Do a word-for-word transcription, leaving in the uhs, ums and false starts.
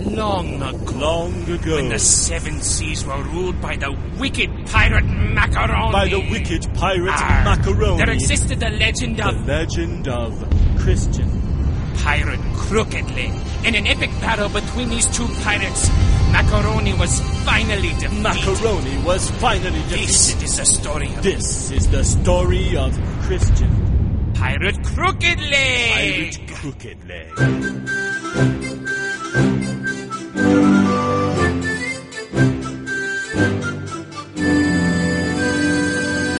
long ago. Long ago. When the seven seas were ruled by the wicked pirate Macaroni. By the wicked pirate Arr, Macaroni. There existed the legend The of... legend of Christian. Pirate Crooked Leg. In an epic battle between these two pirates, Macaroni was finally defeated. Macaroni was finally defeated. This is the story of... This is the story of Christian. Pirate Crooked Leg. Pirate Crooked Leg.